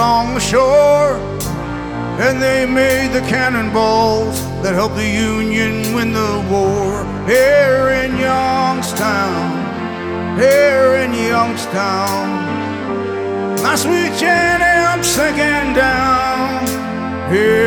along the shore, and they made the cannonballs that helped the Union win the war. Here in Youngstown, here in Youngstown, my sweet Jenny, I'm sinking down. Here